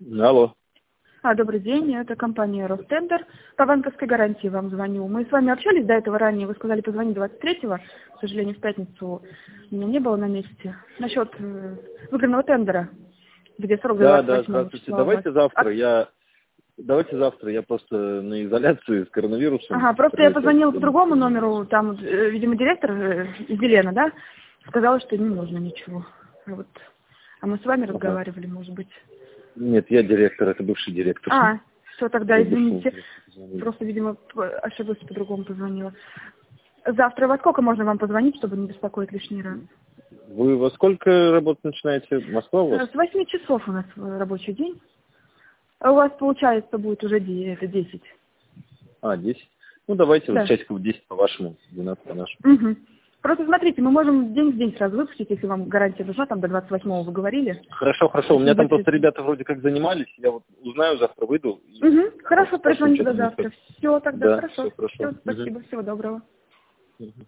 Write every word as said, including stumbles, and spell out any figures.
Алло. А, добрый день, это компания Ростендер. По банковской гарантии вам звоню. Мы с вами общались до этого ранее, вы сказали позвонить двадцать третьего, к сожалению, в пятницу меня не было на месте. Насчет э, выигранного тендера, где срок до Да, двадцать да, восьмого здравствуйте. числа у вас. Давайте завтра. А, Я давайте завтра. Я просто на изоляции с коронавирусом. ага, просто я Приезжаю позвонила по домой. другому номеру, там, э, видимо, директор э, Елена, да, сказала, что не нужно ничего. А Вот. А мы с вами Ага. разговаривали, может быть. Нет, я директор, это бывший директор. А, все, тогда Я бывшему извините. директору звонил. Просто, видимо, п- ошиблась, по-другому позвонила. Завтра во сколько можно вам позвонить, чтобы не беспокоить лишний раз? Вы во сколько работать начинаете? Москва у вас? Э, С восьми часов у нас э, рабочий день. А у вас, получается, будет уже де- это десять. А, десять. Ну, давайте вот Да. часиков десять по-вашему, двенадцать по-нашему. Угу. Просто смотрите, мы можем день в день сразу выпустить, если вам гарантия нужна, там до двадцать восьмого вы говорили. Хорошо, хорошо. У Если меня там будет- просто ребята вроде как занимались. Я вот узнаю, завтра выйду. и Угу. Хорошо, спрошу, перезвоните что до там у них. завтра. Все, тогда Да, хорошо. все хорошо. Все, спасибо, всего доброго. Мгм.